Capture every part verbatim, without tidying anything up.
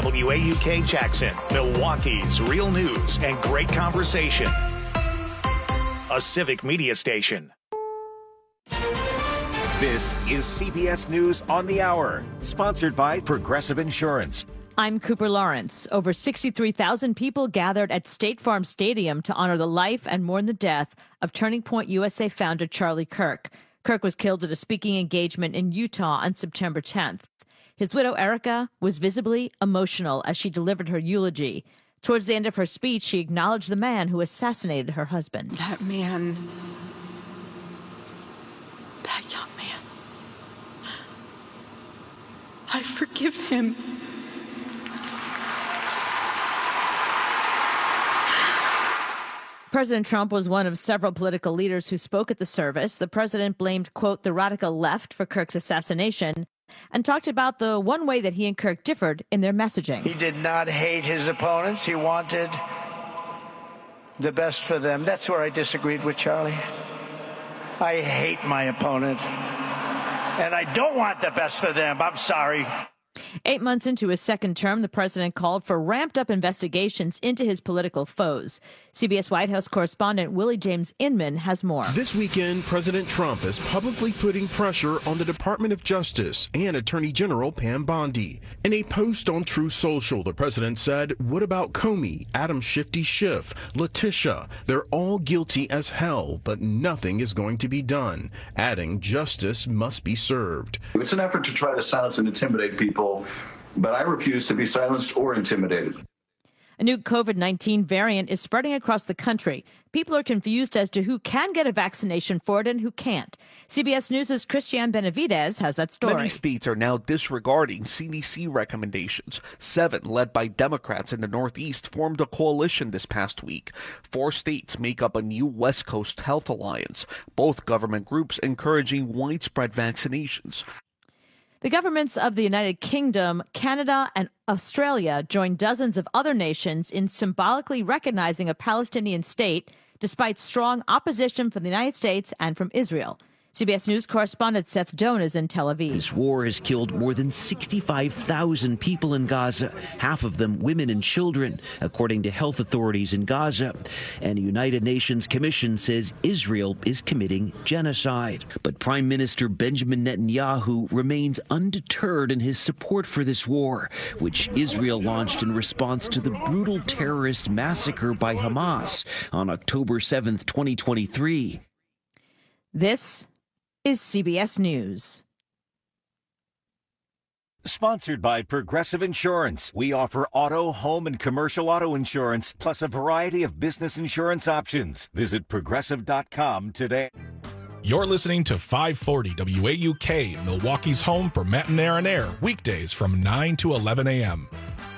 W A U K Jackson, Milwaukee's real news and great conversation. A civic media station. This is C B S News on the Hour, sponsored by Progressive Insurance. I'm Cooper Lawrence. Over sixty-three thousand people gathered at State Farm Stadium to honor the life and mourn the death of Turning Point U S A founder Charlie Kirk. Kirk was killed at a speaking engagement in Utah on September tenth. His widow, Erica, was visibly emotional as she delivered her eulogy. Towards the end of her speech, she acknowledged the man who assassinated her husband. That man, that young man, I forgive him. President Trump was one of several political leaders who spoke at the service. The president blamed, quote, the radical left for Kirk's assassination and talked about the one way that he and Kirk differed in their messaging. He did not hate his opponents. He wanted the best for them. That's where I disagreed with Charlie. I hate my opponent, and I don't want the best for them. I'm sorry. Eight months into his second term, the president called for ramped-up investigations into his political foes. C B S White House correspondent Willie James Inman has more. This weekend, President Trump is publicly putting pressure on the Department of Justice and Attorney General Pam Bondi. In a post on Truth Social, the president said, what about Comey, Adam Shifty Schiff, Letitia? They're all guilty as hell, but nothing is going to be done, adding justice must be served. It's an effort to try to silence and intimidate people, but I refuse to be silenced or intimidated. A new COVID nineteen variant is spreading across the country. People are confused as to who can get a vaccination for it and who can't. C B S News' Christian Benavidez has that story. Many states are now disregarding C D C recommendations. Seven, led by Democrats in the Northeast, formed a coalition this past week. Four states make up a new West Coast Health Alliance, both government groups encouraging widespread vaccinations. The governments of the United Kingdom, Canada, and Australia joined dozens of other nations in symbolically recognizing a Palestinian state, despite strong opposition from the United States and from Israel. C B S News correspondent Seth Doan is in Tel Aviv. This war has killed more than sixty-five thousand people in Gaza, half of them women and children, according to health authorities in Gaza. And a United Nations commission says Israel is committing genocide. But Prime Minister Benjamin Netanyahu remains undeterred in his support for this war, which Israel launched in response to the brutal terrorist massacre by Hamas on October seventh, twenty twenty-three. This is C B S News. Sponsored by Progressive Insurance. We offer auto, home, and commercial auto insurance, plus a variety of business insurance options. Visit progressive dot com today. You're listening to five forty W A U K, Milwaukee's home for Matt and Aaron Air, weekdays from nine to eleven a.m.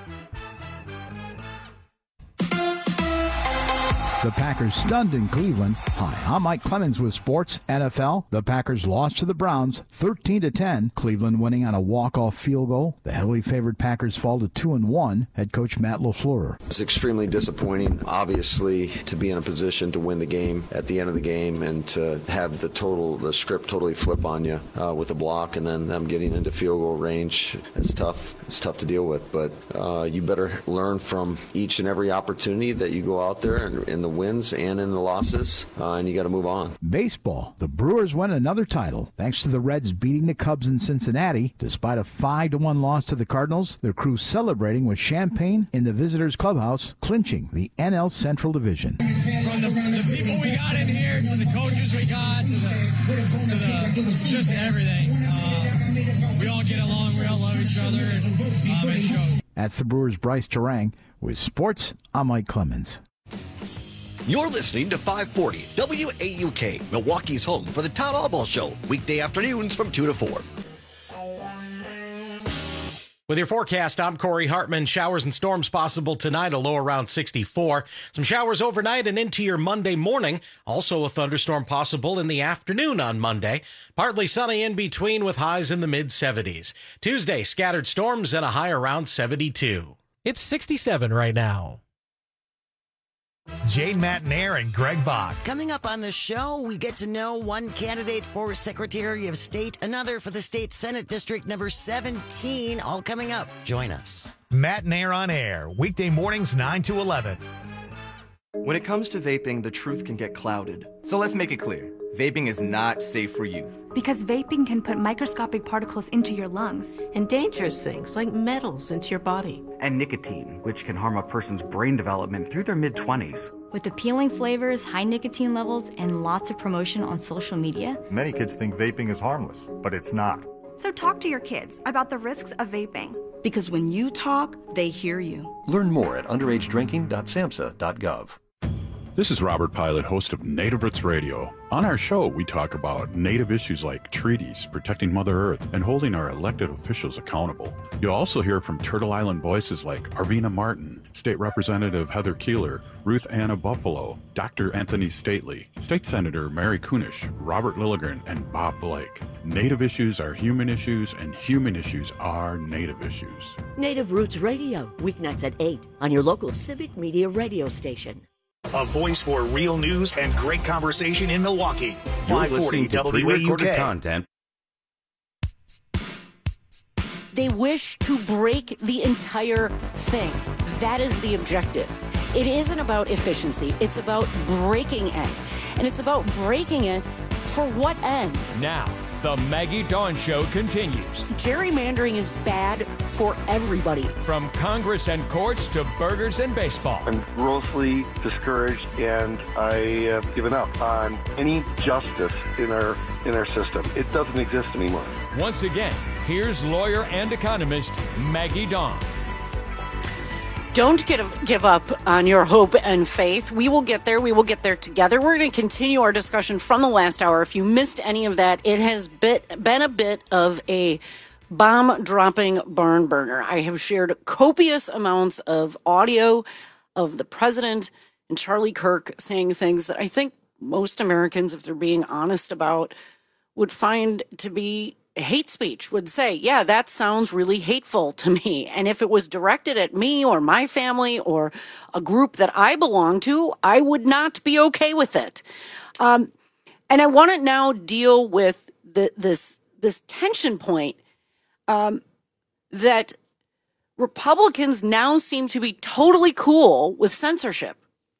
The Packers stunned in Cleveland. Hi, I'm Mike Clemens with Sports N F L. The Packers lost to the Browns thirteen to ten. Cleveland winning on a walk-off field goal. The heavily favored Packers fall to two and one. Head coach Matt LaFleur. It's extremely disappointing, obviously, to be in a position to win the game at the end of the game and to have the total, the script totally flip on you uh, with a block and then them getting into field goal range. It's tough. It's tough to deal with, but uh, you better learn from each and every opportunity that you go out there and in the wins and in the losses, uh, and you got to move on. Baseball. The Brewers win another title thanks to the Reds beating the Cubs in Cincinnati. Despite a five to one loss to the Cardinals, their crew celebrating with champagne in the visitors' clubhouse, clinching the N L Central Division. From the, the people we got in here, to the coaches we got, to the, to the just everything. Uh, we all get along, we all love each other, and um, it shows. That's the Brewers' Bryce Terang. With sports, I'm Mike Clemens. You're listening to five forty W A U K, Milwaukee's home for the Todd Albaugh Show, weekday afternoons from two to four. With your forecast, I'm Corey Hartman. Showers and storms possible tonight, a low around sixty-four. Some showers overnight and into your Monday morning. Also a thunderstorm possible in the afternoon on Monday. Partly sunny in between with highs in the mid seventies. Tuesday, scattered storms and a high around seventy-two. It's sixty-seven right now. Jane Matnair and Greg Bach. Coming up on the show, we get to know one candidate for Secretary of State, another for the State Senate District number seventeen, all coming up. Join us. Matnair on Air, weekday mornings nine to eleven. When it comes to vaping, the truth can get clouded. So let's make it clear. Vaping is not safe for youth. Because vaping can put microscopic particles into your lungs. And dangerous things like metals into your body. And nicotine, which can harm a person's brain development through their mid-twenties. With appealing flavors, high nicotine levels, and lots of promotion on social media. Many kids think vaping is harmless, but it's not. So talk to your kids about the risks of vaping. Because when you talk, they hear you. Learn more at underage drinking dot samhsa dot gov. This is Robert Pilot, host of Native Roots Radio. On our show, we talk about Native issues like treaties, protecting Mother Earth, and holding our elected officials accountable. You'll also hear from Turtle Island voices like Arvina Martin, State Representative Heather Keeler, Ruth Anna Buffalo, Doctor Anthony Stately, State Senator Mary Kunish, Robert Lilligren, and Bob Blake. Native issues are human issues, and human issues are Native issues. Native Roots Radio, weeknights at eight on your local civic media radio station. A voice for real news and great conversation in Milwaukee. five forty W A U K. Content. They wish to break the entire thing. That is the objective. It isn't about efficiency. It's about breaking it. And it's about breaking it for what end? Now, the Maggie Dawn Show continues. Gerrymandering is bad for everybody. From Congress and courts to burgers and baseball. I'm grossly discouraged, and I have given up on any justice in our in our system. It doesn't exist anymore. Once again, here's lawyer and economist Maggie Dawn. Don't get, give up on your hope and faith. We will get there. We will get there together. We're going to continue our discussion from the last hour. If you missed any of that, it has bit, been a bit of a bomb-dropping barn burner. I have shared copious amounts of audio of the president and Charlie Kirk saying things that I think most Americans, if they're being honest about, would find to be hate speech, would say, yeah, that sounds really hateful to me. And if it was directed at me or my family or a group that I belong to, I would not be okay with it. Um, and I want to now deal with the, this, this tension point um, that Republicans now seem to be totally cool with censorship.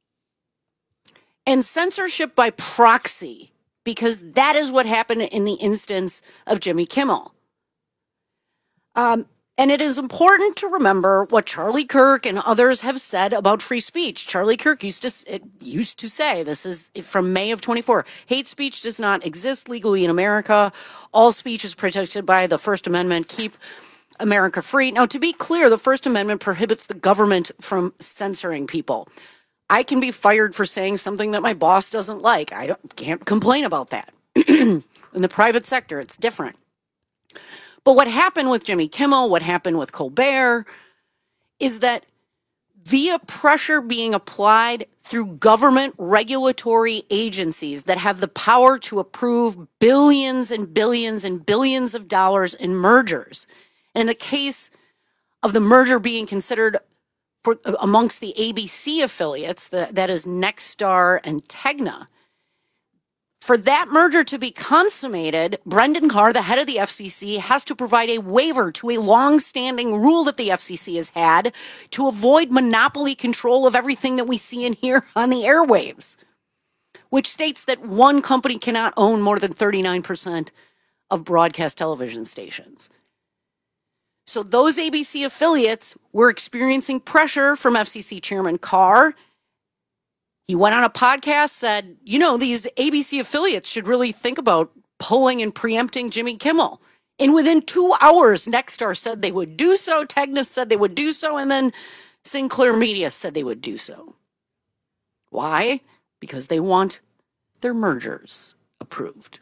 And censorship by proxy, because that is what happened in the instance of Jimmy Kimmel. Um, and it is important to remember what Charlie Kirk and others have said about free speech. Charlie Kirk used to it used to say, this is from May of twenty-four, hate speech does not exist legally in America. All speech is protected by the First Amendment. Keep America free. Now, to be clear, the First Amendment prohibits the government from censoring people. I can be fired for saying something that my boss doesn't like. I don't, can't complain about that. In the private sector, it's different. But what happened with Jimmy Kimmel, what happened with Colbert, is that via pressure being applied through government regulatory agencies that have the power to approve billions and billions and billions of dollars in mergers, and in the case of the merger being considered For, amongst the A B C affiliates, the, that is Nexstar and Tegna. For that merger to be consummated, Brendan Carr, the head of the F C C, has to provide a waiver to a long-standing rule that the F C C has had to avoid monopoly control of everything that we see and hear on the airwaves, which states that one company cannot own more than thirty-nine percent of broadcast television stations. So those A B C affiliates were experiencing pressure from F C C Chairman Carr. He went on a podcast, said, you know, these A B C affiliates should really think about pulling and preempting Jimmy Kimmel. And within two hours, Nexstar said they would do so, Tegna said they would do so, and then Sinclair Media said they would do so. Why? Because they want their mergers approved.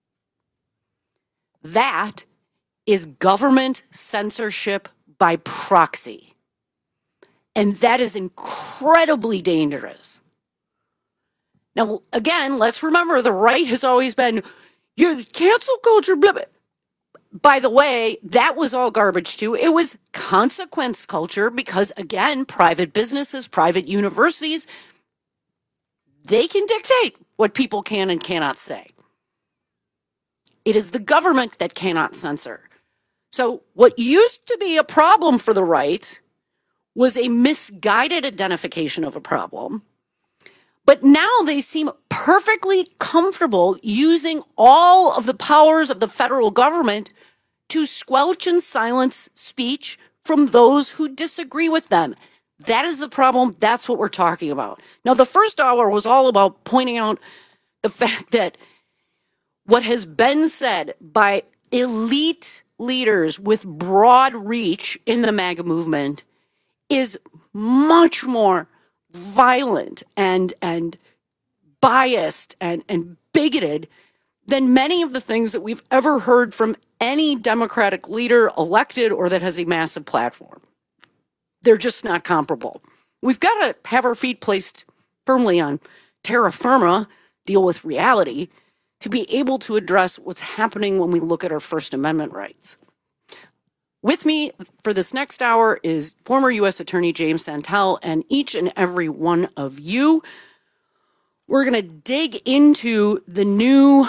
That is government censorship by proxy. And that is incredibly dangerous. Now, again, let's remember the right has always been, you cancel culture, blah, blah. By the way, that was all garbage too. It was consequence culture because, again, private businesses, private universities, They can dictate what people can and cannot say. It is the government that cannot censor. So what used to be a problem for the right was a misguided identification of a problem. But now they seem perfectly comfortable using all of the powers of the federal government to squelch and silence speech from those who disagree with them. That is the problem. That's what we're talking about. Now, the first hour was all about pointing out the fact that what has been said by elite leaders with broad reach in the MAGA movement is much more violent and and biased and, and bigoted than many of the things that we've ever heard from any Democratic leader elected or that has a massive platform. They're just not comparable. We've got to have our feet placed firmly on terra firma, deal with reality, to be able to address what's happening when we look at our First Amendment rights. With me for this next hour is former U S Attorney James Santel and each and every one of you. We're going to dig into the new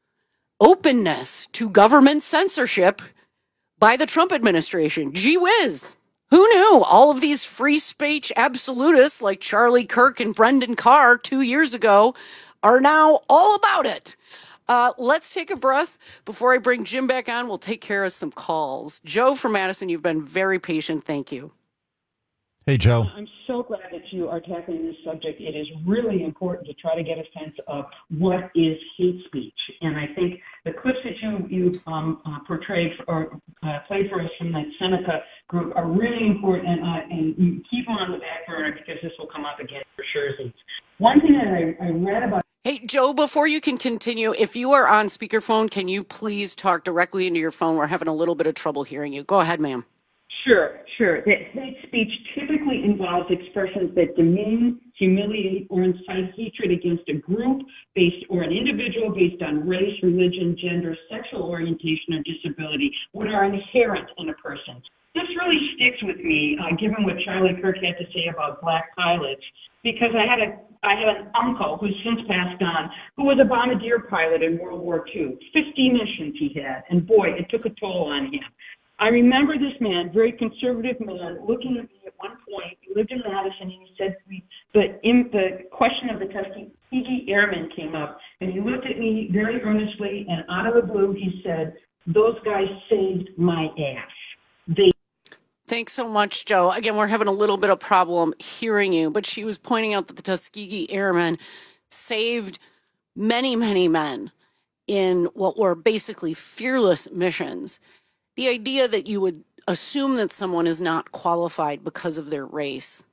openness to government censorship by the Trump administration. Gee whiz. Who knew all of these free speech absolutists like Charlie Kirk and Brendan Carr two years ago are now all about it? Uh, let's take a breath. Before I bring Jim back on, we'll take care of some calls. Joe from Madison, you've been very patient. Thank you. Hey, Joe. I'm so glad that you are tackling this subject. It is really important to try to get a sense of what is hate speech. And I think the clips that you, you um, uh, portrayed or uh, played for us from that Seneca group are really important. And, uh, and you keep them on the back burner because this will come up again for sure. One thing that I, I read about. Hey, Joe, before you can continue, if you are on speakerphone, can you please talk directly into your phone? We're having a little bit of trouble hearing you. Go ahead, ma'am. Sure, sure. That hate speech typically involves expressions that demean, humiliate, or incite hatred against a group based or an individual based on race, religion, gender, sexual orientation, or disability, what are inherent in a person. This really sticks with me, uh, given what Charlie Kirk had to say about black pilots, because I had a I had an uncle who's since passed on, who was a bombardier pilot in World War Two. fifty missions he had, and boy, it took a toll on him. I remember this man, very conservative man, looking at me at one point. He lived in Madison, and he said to me, the, in, the question of the Tuskegee Airmen came up, and he looked at me very earnestly, and out of the blue, he said, "Those guys saved my ass." They Thanks so much, Joe. Again, we're having a little bit of problem hearing you, but she was pointing out that the Tuskegee Airmen saved many, many men in what were basically fearless missions. The idea that you would assume that someone is not qualified because of their race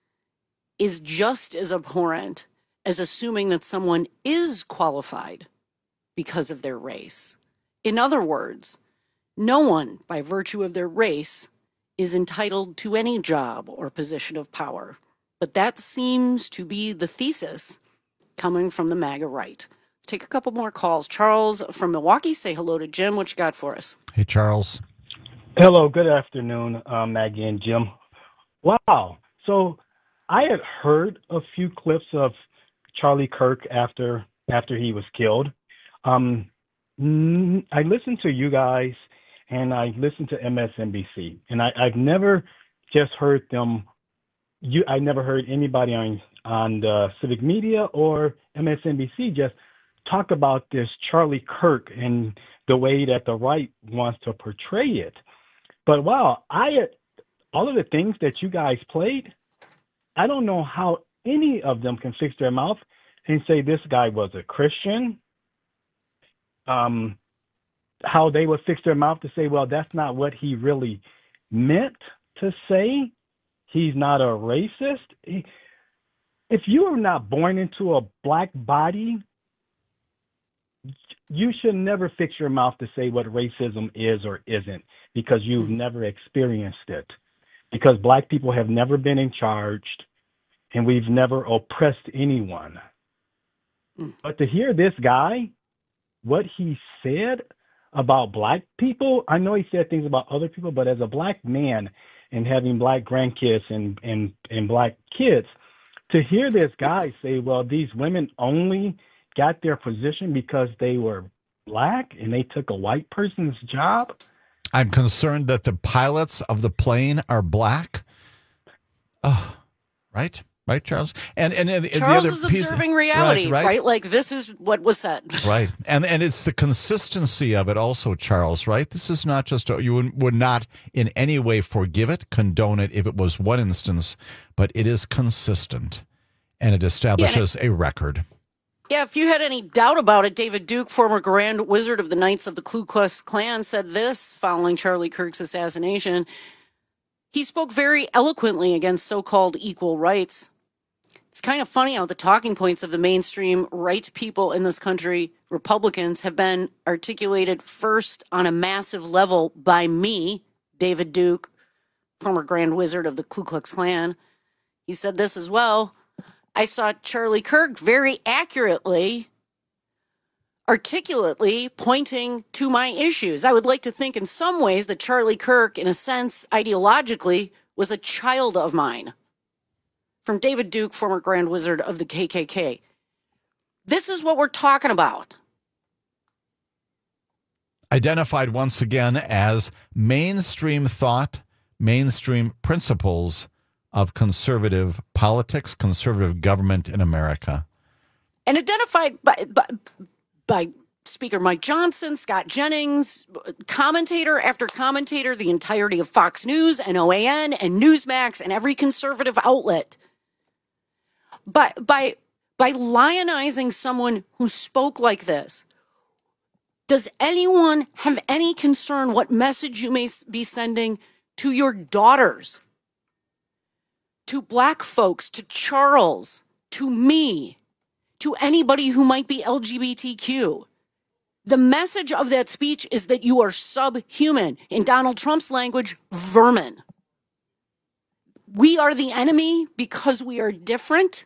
is just as abhorrent as assuming that someone is qualified because of their race. In other words, no one, by virtue of their race, is entitled to any job or position of power. But that seems to be the thesis coming from the MAGA right. Let's take a couple more calls. Charles from Milwaukee, say hello to Jim. What you got for us? Hey, Charles. Hello, good afternoon, uh, Maggie and Jim. Wow. So I had heard a few clips of Charlie Kirk after after he was killed. Um, I listened to you guys, and I listened to M S N B C, and I, I've never just heard them. You, I never heard anybody on on the civic media or M S N B C just talk about this Charlie Kirk and the way that the right wants to portray it. But wow, I all of the things that you guys played, I don't know how any of them can fix their mouth and say this guy was a Christian. Um. How they would fix their mouth to say, well, that's not what he really meant to say. He's not a racist. If you are not born into a black body, you should never fix your mouth to say what racism is or isn't, because you've never experienced it. Because black people have never been in charge, and we've never oppressed anyone. Mm. But to hear this guy, what he said about black people, I know he said things about other people, but as a black man and having black grandkids and, and, and black kids, to hear this guy say, well, these women only got their position because they were black and they took a white person's job. I'm concerned that the pilots of the plane are black. Oh, right? Right, Charles? And and, and Charles the other is piece, observing reality, right, right? right? Like, this is what was said. Right. And and it's the consistency of it also, Charles, right? This is not just, a, you would, would not in any way forgive it, condone it if it was one instance, but it is consistent and it establishes yeah, and it, a record. Yeah, if you had any doubt about it, David Duke, former Grand Wizard of the Knights of the Ku Klux Klan, said this following Charlie Kirk's assassination. He spoke very eloquently against so-called equal rights. It's kind of funny how the talking points of the mainstream right people in this country, Republicans, have been articulated first on a massive level by me, David Duke, former Grand Wizard of the Ku Klux Klan. He said this as well. I saw Charlie Kirk very accurately, articulately pointing to my issues. I would like to think in some ways that Charlie Kirk, in a sense, ideologically, was a child of mine. From David Duke, former Grand Wizard of the K K K. This is what we're talking about. Identified once again as mainstream thought, mainstream principles of conservative politics, conservative government in America. And identified by, by, by Speaker Mike Johnson, Scott Jennings, commentator after commentator, the entirety of Fox News and O A N and Newsmax and every conservative outlet. By, by, by lionizing someone who spoke like this, does anyone have any concern what message you may be sending to your daughters, to black folks, to Charles, to me, to anybody who might be L G B T Q? The message of that speech is that you are subhuman. In Donald Trump's language, vermin. We are the enemy because we are different.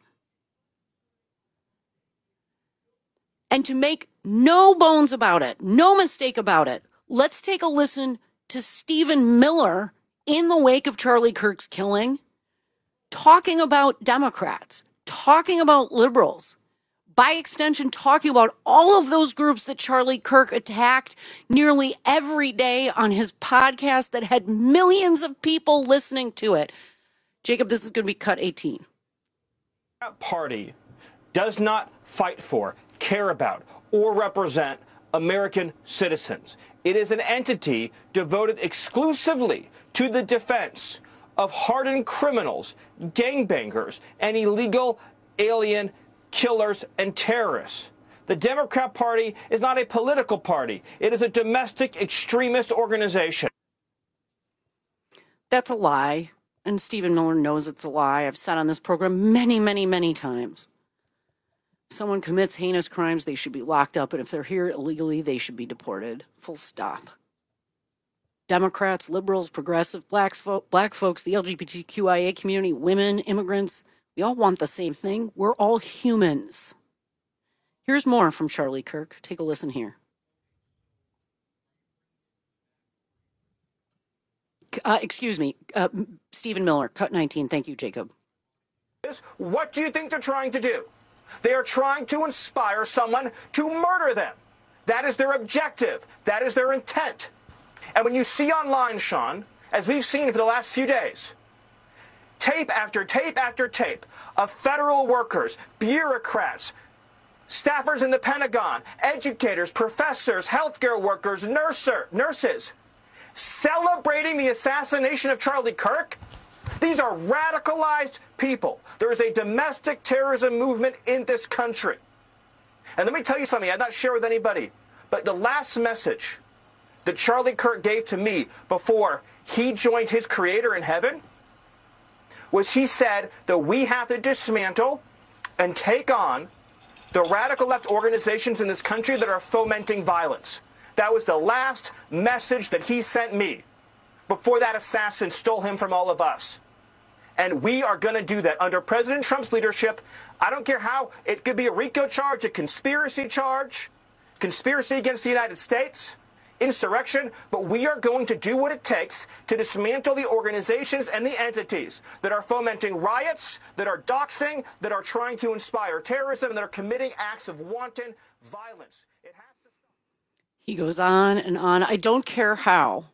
And to make no bones about it, no mistake about it, let's take a listen to Stephen Miller in the wake of Charlie Kirk's killing, talking about Democrats, talking about liberals, by extension, talking about all of those groups that Charlie Kirk attacked nearly every day on his podcast that had millions of people listening to it. Jacob, this is going to be cut eighteen. That party does not fight for, care about, or represent American citizens. It is an entity devoted exclusively to the defense of hardened criminals, gangbangers, and illegal alien killers and terrorists. The Democrat Party is not a political party. It is a domestic extremist organization. That's a lie. And Stephen Miller knows it's a lie. I've said on this program many, many, many times. If someone commits heinous crimes, they should be locked up. And if they're here illegally, they should be deported. Full stop. Democrats, liberals, progressive, blacks, black folks, the L G B T Q I A community, women, immigrants, we all want the same thing. We're all humans. Here's more from Charlie Kirk. Take a listen here. Uh, excuse me, uh, Stephen Miller, cut nineteen. Thank you, Jacob. What do you think they're trying to do? They are trying to inspire someone to murder them. That is their objective. That is their intent. And when you see online, Sean, as we've seen for the last few days, tape after tape after tape of federal workers, bureaucrats, staffers in the Pentagon, educators, professors, healthcare workers, nurser, nurses, celebrating the assassination of Charlie Kirk? These are radicalized people. There is a domestic terrorism movement in this country. And let me tell you something I've not shared with anybody, but the last message that Charlie Kirk gave to me before he joined his creator in heaven was he said that we have to dismantle and take on the radical left organizations in this country that are fomenting violence. That was the last message that he sent me before that assassin stole him from all of us. And we are going to do that under President Trump's leadership. I don't care how. It could be a RICO charge, a conspiracy charge, conspiracy against the United States. insurrection, but we are going to do what it takes to dismantle the organizations and the entities that are fomenting riots, that are doxing, that are trying to inspire terrorism, and that are committing acts of wanton violence. It has to stop. He goes on and on. I don't care how.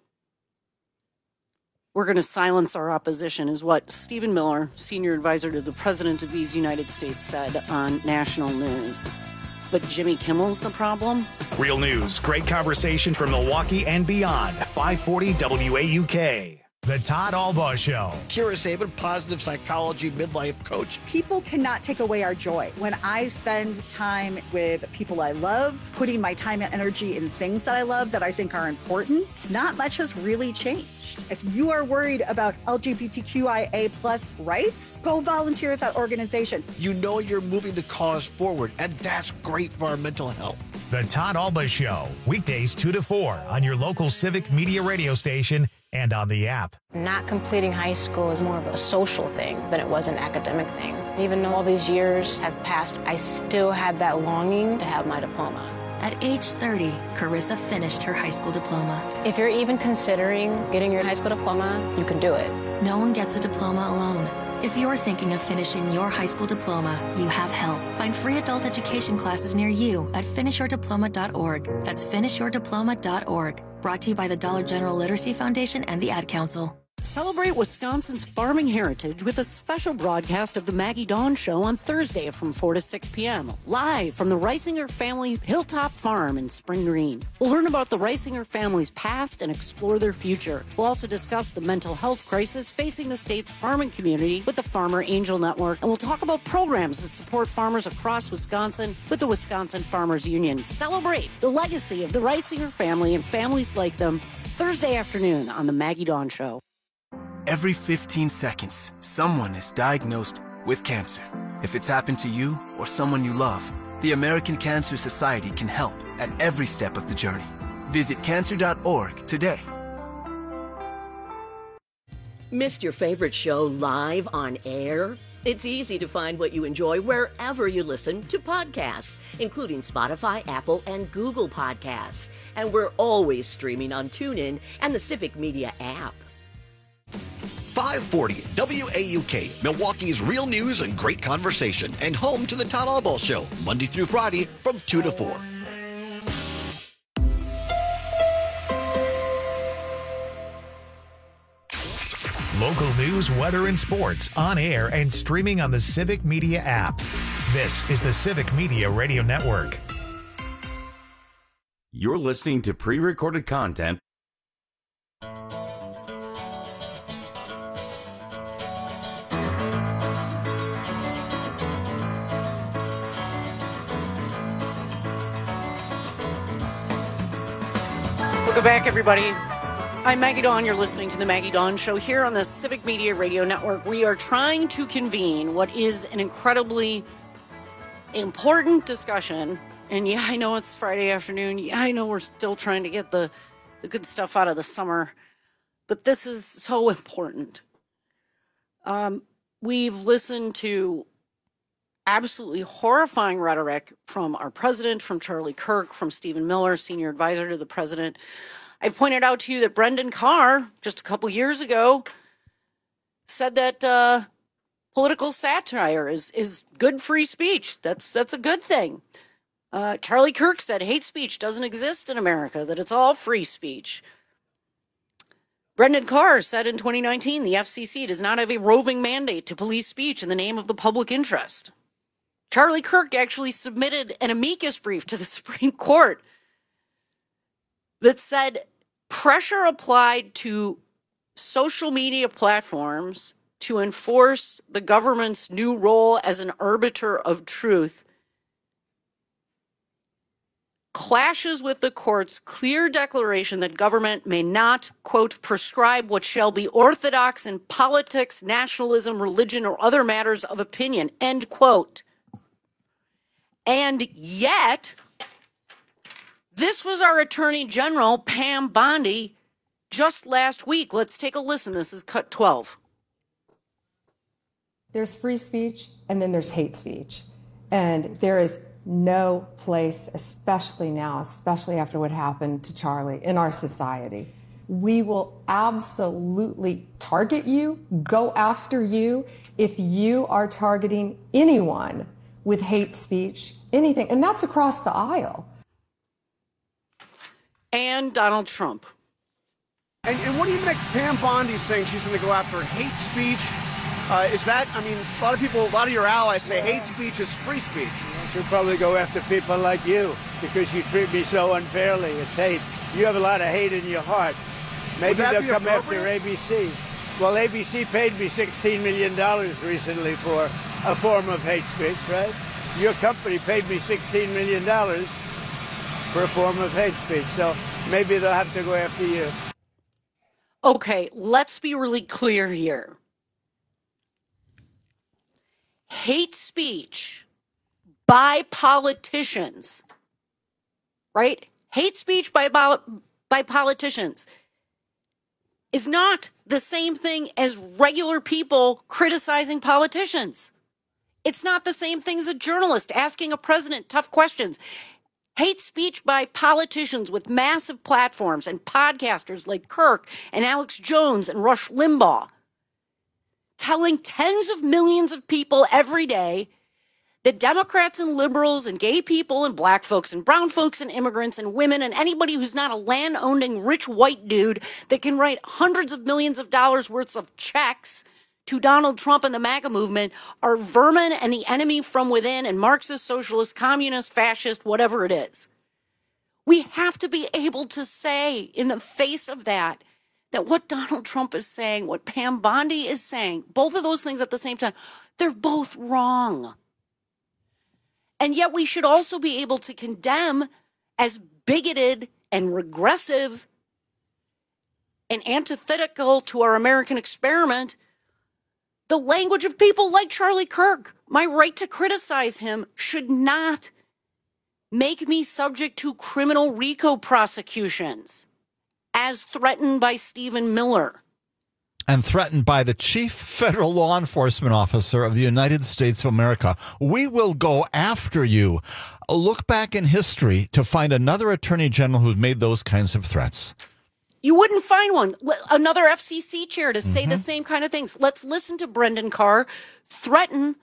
We're going to silence our opposition, is what Stephen Miller, senior advisor to the President of these United States, said on national news. But Jimmy Kimmel's the problem? Real news, great conversation from Milwaukee and beyond. five forty W A U K. The Todd Albaugh Show. Kira Sabin, positive psychology midlife coach. People cannot take away our joy. When I spend time with people I love, putting my time and energy in things that I love that I think are important, not much has really changed. If you are worried about L G B T Q I A plus rights, go volunteer at that organization. You know you're moving the cause forward, and that's great for our mental health. The Todd Albaugh Show, weekdays two to four on your local Civic Media radio station and on the app. Not completing high school is more of a social thing than it was an academic thing. Even though all these years have passed, I still had that longing to have my diploma. At age thirty, Carissa finished her high school diploma. If you're even considering getting your high school diploma, you can do it. No one gets a diploma alone. If you're thinking of finishing your high school diploma, you have help. Find free adult education classes near you at finish your diploma dot org. That's finish your diploma dot org. Brought to you by the Dollar General Literacy Foundation and the Ad Council. Celebrate Wisconsin's farming heritage with a special broadcast of the Maggie Dawn Show on Thursday from four to six p.m. live from the Reisinger family Hilltop Farm in Spring Green. We'll learn about the Reisinger family's past and explore their future. We'll also discuss the mental health crisis facing the state's farming community with the Farmer Angel Network, and we'll talk about programs that support farmers across Wisconsin with the Wisconsin Farmers Union. Celebrate the legacy of the Reisinger family and families like them Thursday afternoon on the Maggie Dawn Show. Every fifteen seconds, someone is diagnosed with cancer. If it's happened to you or someone you love, the American Cancer Society can help at every step of the journey. Visit cancer dot org today. Missed your favorite show live on air? It's easy to find what you enjoy wherever you listen to podcasts, including Spotify, Apple, and Google Podcasts. And we're always streaming on TuneIn and the Civic Media app. five forty W A U K, Milwaukee's real news and great conversation, and home to the Todd Albaugh Show, Monday through Friday from two to four. Local news, weather, and sports on air and streaming on the Civic Media app. This is the Civic Media Radio Network. You're listening to pre-recorded content. Welcome back, everybody. I'm Maggie Dawn. You're listening to the Maggie Dawn Show here on the Civic Media Radio Network. We are trying to convene what is an incredibly important discussion. And yeah, I know it's Friday afternoon. Yeah, I know we're still trying to get the, the good stuff out of the summer. But this is so important. Um, we've listened to absolutely horrifying rhetoric from our president, from Charlie Kirk, from Stephen Miller, senior advisor to the president. I pointed out to you that Brendan Carr, just a couple years ago, said that uh, political satire is, is good free speech. That's that's a good thing. Uh, Charlie Kirk said hate speech doesn't exist in America, that it's all free speech. Brendan Carr said in twenty nineteen, the F C C does not have a roving mandate to police speech in the name of the public interest. Charlie Kirk actually submitted an amicus brief to the Supreme Court that said pressure applied to social media platforms to enforce the government's new role as an arbiter of truth clashes with the court's clear declaration that government may not, quote, prescribe what shall be orthodox in politics, nationalism, religion, or other matters of opinion, end quote. And yet, this was our Attorney General, Pam Bondi, just last week. Let's take a listen. This is cut twelve. There's free speech, and then there's hate speech. And there is no place, especially now, especially after what happened to Charlie in our society. We will absolutely target you, go after you if you are targeting anyone with hate speech, anything. And that's across the aisle. And Donald Trump. And, and what do you make Pam Bondi saying she's going to go after hate speech? Uh, is that, I mean, a lot of people, a lot of your allies say hate speech is free speech. She'll probably go after people like you because you treat me so unfairly. It's hate. You have a lot of hate in your heart. Maybe they'll come after A B C. Well, A B C paid me sixteen million dollars recently for a form of hate speech, right? Your company paid me sixteen million dollars for a form of hate speech. So maybe they'll have to go after you. Okay, let's be really clear here. Hate speech by politicians, right? Hate speech by, by politicians is not the same thing as regular people criticizing politicians. It's not the same thing as a journalist asking a president tough questions. Hate speech by politicians with massive platforms and podcasters like Kirk and Alex Jones and Rush Limbaugh, telling tens of millions of people every day that Democrats and liberals and gay people and black folks and brown folks and immigrants and women and anybody who's not a land-owning rich white dude that can write hundreds of millions of dollars worth of checks to Donald Trump and the MAGA movement are vermin and the enemy from within and Marxist, socialist, communist, fascist, whatever it is. We have to be able to say in the face of that, that what Donald Trump is saying, what Pam Bondi is saying, both of those things at the same time, they're both wrong. And yet we should also be able to condemn as bigoted and regressive and antithetical to our American experiment the language of people like Charlie Kirk. My right to criticize him should not make me subject to criminal RICO prosecutions as threatened by Stephen Miller. And threatened by the chief federal law enforcement officer of the United States of America. We will go after you. Look back in history to find another attorney general who's made those kinds of threats. You wouldn't find one. Another F C C chair to say mm-hmm. the same kind of things. Let's listen to Brendan Carr threaten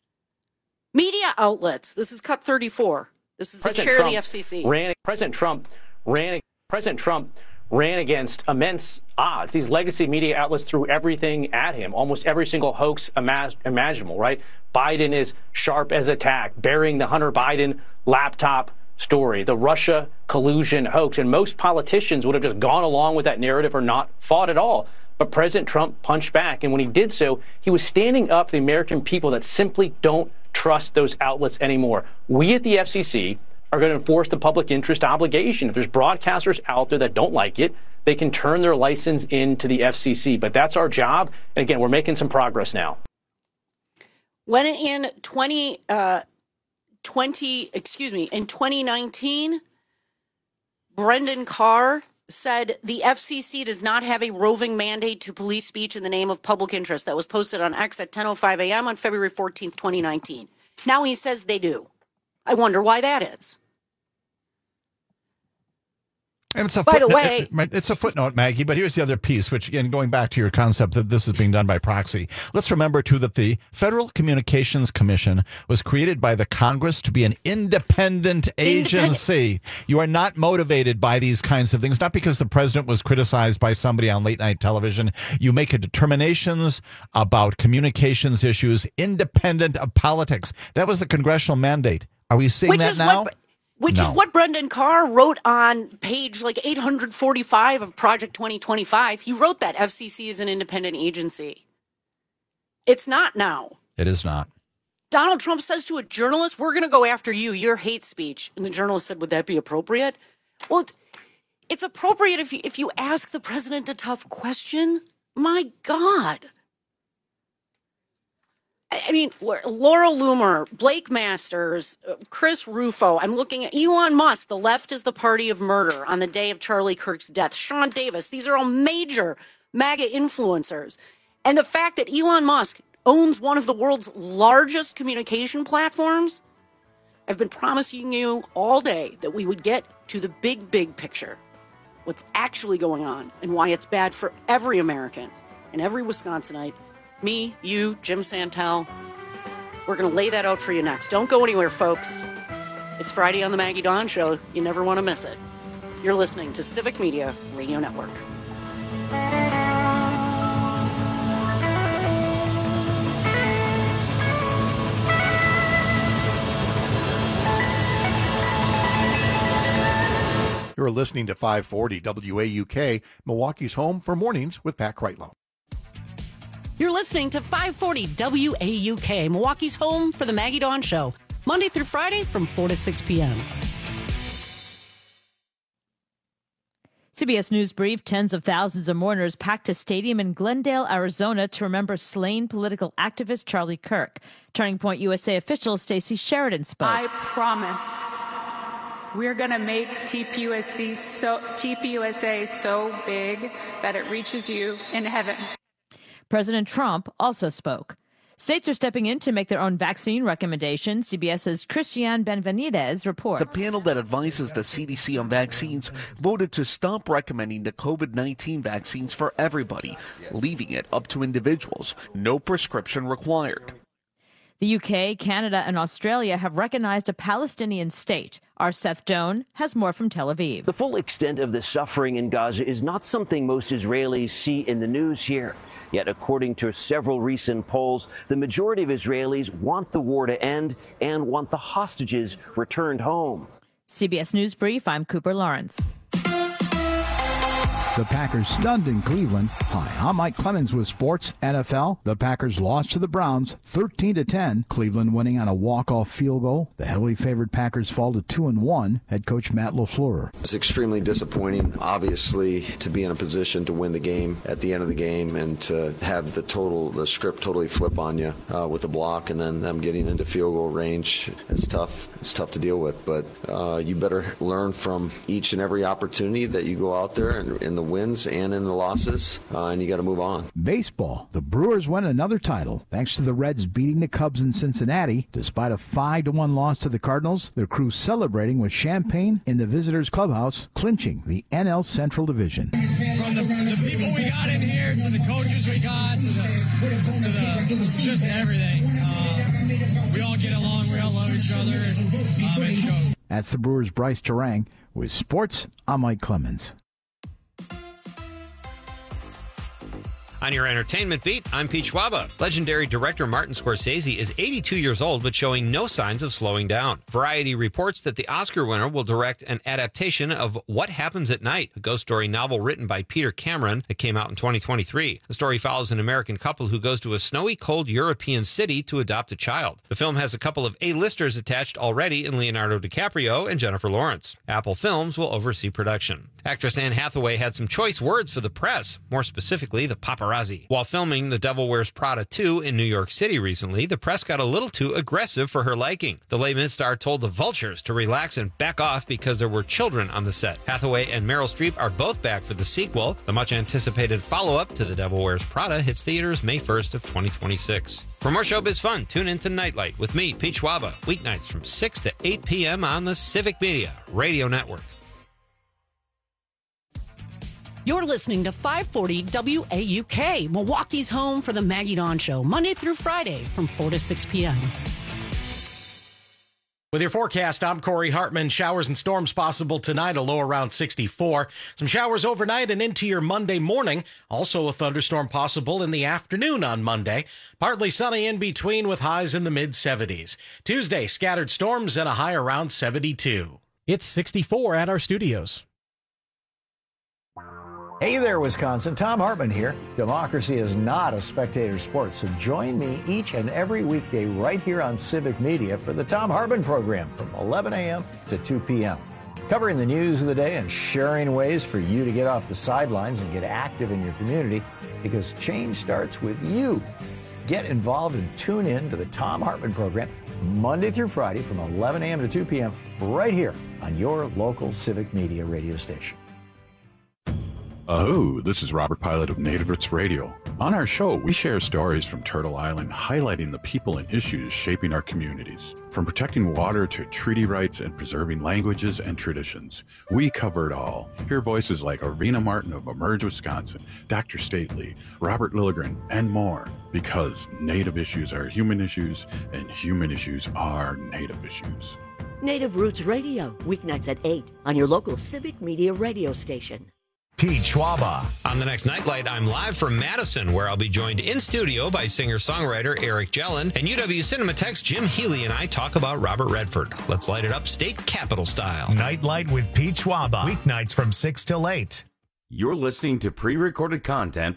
media outlets. This is cut thirty-four. This is President the chair Trump of the F C C. Ran, President Trump ran. President Trump ran against immense odds. These legacy media outlets threw everything at him, almost every single hoax imag- imaginable, right? Biden is sharp as a tack, burying the Hunter Biden laptop story, the Russia collusion hoax. And most politicians would have just gone along with that narrative or not fought at all. But President Trump punched back. And when he did so, he was standing up for the American people that simply don't trust those outlets anymore. We at the F C C are going to enforce the public interest obligation. If there's broadcasters out there that don't like it, they can turn their license into the F C C. But that's our job. And again, we're making some progress now. When in twenty, uh, twenty, excuse me, in twenty nineteen, Brendan Carr said the F C C does not have a roving mandate to police speech in the name of public interest. That was posted on X at ten oh five a.m. on February fourteenth, twenty nineteen. Now he says they do. I wonder why that is. And it's a By the footnote, way, it, it's a footnote, Maggie, but here's the other piece, which, again, going back to your concept that this is being done by proxy. Let's remember, too, that the Federal Communications Commission was created by the Congress to be an independent agency. Independent. You are not motivated by these kinds of things, not because the president was criticized by somebody on late night television. You make a determinations about communications issues independent of politics. That was the congressional mandate. Are we seeing Which that now? What, Which no. is what Brendan Carr wrote on page like eight hundred forty-five of Project twenty twenty-five. He wrote that F C C is an independent agency. It's not now. It is not. Donald Trump says to a journalist, we're going to go after you, your hate speech. And the journalist said, would that be appropriate? Well, it's appropriate if you, if you ask the president a tough question. My God. I mean, Laura Loomer, Blake Masters, Chris Rufo. I'm looking at Elon Musk. The left is the party of murder on the day of Charlie Kirk's death. Sean Davis. These are all major MAGA influencers. And the fact that Elon Musk owns one of the world's largest communication platforms. I've been promising you all day that we would get to the big, big picture. What's actually going on and why it's bad for every American and every Wisconsinite. Me, you, Jim Santel. We're going to lay that out for you next. Don't go anywhere, folks. It's Friday on the Maggie Dawn Show. You never want to miss it. You're listening to Civic Media Radio Network. You're listening to five forty W A U K, Milwaukee's home for mornings with Pat Kreitlow. You're listening to five forty W A U K, Milwaukee's home for the Maggie Dawn Show, Monday through Friday from four to six p.m. C B S News Brief, tens of thousands of mourners packed a stadium in Glendale, Arizona to remember slain political activist Charlie Kirk. Turning Point U S A official Stacey Sheridan spoke. I promise we're going to make T P U S C so, T P U S A so big that it reaches you in heaven. President Trump also spoke. States are stepping in to make their own vaccine recommendations. CBS's Christian Benvenidez reports. The panel that advises the C D C on vaccines voted to stop recommending the COVID nineteen vaccines for everybody, leaving it up to individuals. No prescription required. The U K, Canada, and Australia have recognized a Palestinian state. Our Seth Doan has more from Tel Aviv. The full extent of the suffering in Gaza is not something most Israelis see in the news here. Yet, according to several recent polls, the majority of Israelis want the war to end and want the hostages returned home. C B S News Brief, I'm Cooper Lawrence. The Packers stunned in Cleveland. Hi, I'm Mike Clemens with Sports N F L. The Packers lost to the Browns thirteen to ten. Cleveland winning on a walk-off field goal. The heavily favored Packers fall to two and one. Head coach Matt LaFleur. It's extremely disappointing, obviously, to be in a position to win the game at the end of the game and to have the total, the script totally flip on you uh, with a block and then them getting into field goal range. It's tough. It's tough to deal with, but uh, you better learn from each and every opportunity that you go out there and in the wins and in the losses, uh, and you got to move on. Baseball. The Brewers win another title thanks to the Reds beating the Cubs in Cincinnati. Despite a five to one loss to the Cardinals, their crew celebrating with champagne in the visitors' clubhouse, clinching the N L Central Division. From the, the people we got in here to the coaches we got to the, to the just everything. Uh, we all get along. We all love each other. Um, it shows. That's the Brewers' Bryce Terang. With sports, I'm Mike Clemens. On your entertainment beat, I'm Pete Schwaba. Legendary director Martin Scorsese is eighty-two years old, but showing no signs of slowing down. Variety reports that the Oscar winner will direct an adaptation of What Happens at Night, a ghost story novel written by Peter Cameron that came out in twenty twenty-three. The story follows an American couple who goes to a snowy, cold European city to adopt a child. The film has a couple of A-listers attached already in Leonardo DiCaprio and Jennifer Lawrence. Apple Films will oversee production. Actress Anne Hathaway had some choice words for the press, more specifically the paparazzi. While filming The Devil Wears Prada two in New York City recently, the press got a little too aggressive for her liking. The Les Mis star told the Vultures to relax and back off because there were children on the set. Hathaway and Meryl Streep are both back for the sequel. The much-anticipated follow-up to The Devil Wears Prada hits theaters May first of twenty twenty-six. For more showbiz fun, tune in to Nightlight with me, Pete Schwaba, weeknights from six to eight p.m. on the Civic Media Radio Network. You're listening to five forty W A U K, Milwaukee's home for the Maggie Dawn Show, Monday through Friday from four to six p.m. With your forecast, I'm Corey Hartman. Showers and storms possible tonight, a low around sixty-four. Some showers overnight and into your Monday morning. Also a thunderstorm possible in the afternoon on Monday. Partly sunny in between with highs in the mid-seventies. Tuesday, scattered storms and a high around seventy-two. It's sixty-four at our studios. Hey there, Wisconsin. Tom Hartman here. Democracy is not a spectator sport, so join me each and every weekday right here on Civic Media for the Tom Hartman program from eleven a.m. to two p.m. Covering the news of the day and sharing ways for you to get off the sidelines and get active in your community, because change starts with you. Get involved and tune in to the Tom Hartman program Monday through Friday from eleven a.m. to two p.m. right here on your local Civic Media radio station. Oh, this is Robert Pilot of Native Roots Radio. On our show, we share stories from Turtle Island, highlighting the people and issues shaping our communities. From protecting water to treaty rights and preserving languages and traditions, we cover it all. Hear voices like Arvina Martin of Emerge, Wisconsin, Doctor Stately, Robert Lilligren, and more. Because Native issues are human issues, and human issues are Native issues. Native Roots Radio, weeknights at eight on your local Civic Media radio station. Pete Schwaba. On the next Nightlight, I'm live from Madison, where I'll be joined in studio by singer-songwriter Eric Jellin, and U W Cinematheque's Jim Healy and I talk about Robert Redford. Let's light it up state capitol style. Nightlight with Pete Schwaba. Weeknights from six till eight. You're listening to pre-recorded content.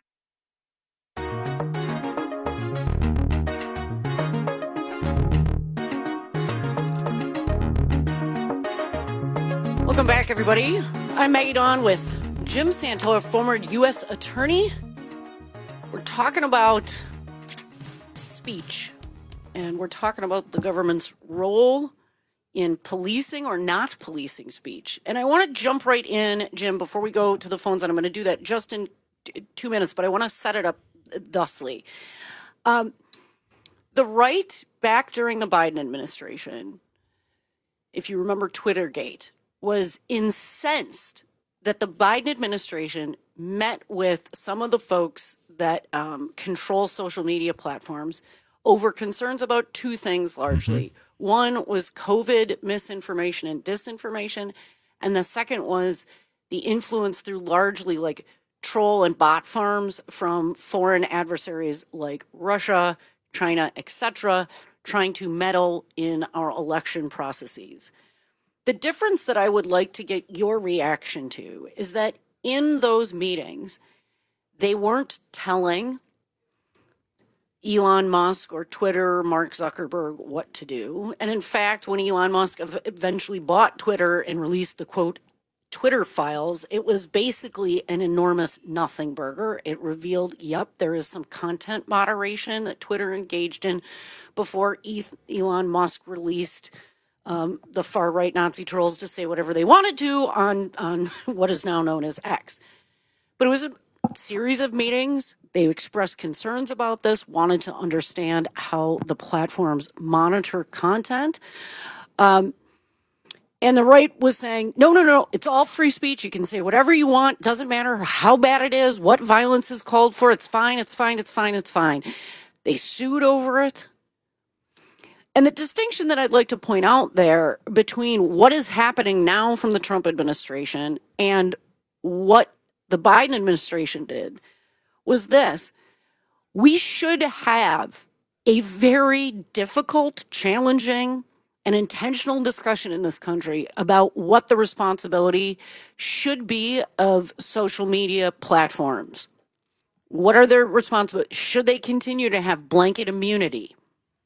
Welcome back, everybody. I'm Maggie Dawn with Jim Santola, former U S attorney. We're talking about speech, and we're talking about the government's role in policing or not policing speech. And I want to jump right in, Jim, before we go to the phones, and I'm going to do that just in t- two minutes, but I want to set it up thusly. Um, the right, back during the Biden administration, if you remember Twittergate, was incensed that the Biden administration met with some of the folks that um, control social media platforms over concerns about two things largely. Mm-hmm. One was COVID misinformation and disinformation, and the second was the influence through largely like troll and bot farms from foreign adversaries like Russia, China, et cetera, trying to meddle in our election processes. The difference that I would like to get your reaction to is that in those meetings, they weren't telling Elon Musk or Twitter or Mark Zuckerberg what to do. And in fact, when Elon Musk eventually bought Twitter and released the, quote, Twitter files, it was basically an enormous nothing burger. It revealed, yep, there is some content moderation that Twitter engaged in before Elon Musk released Um, the far-right Nazi trolls to say whatever they wanted to on, on what is now known as X. But it was a series of meetings. They expressed concerns about this, wanted to understand how the platforms monitor content. Um, and the right was saying, no, no, no, it's all free speech. You can say whatever you want. Doesn't matter how bad it is, what violence is called for. It's fine, it's fine, it's fine, it's fine. They sued over it. And the distinction that I'd like to point out there between what is happening now from the Trump administration and what the Biden administration did was this. We should have a very difficult, challenging, and intentional discussion in this country about what the responsibility should be of social media platforms. What are their responsibilities? Should they continue to have blanket immunity?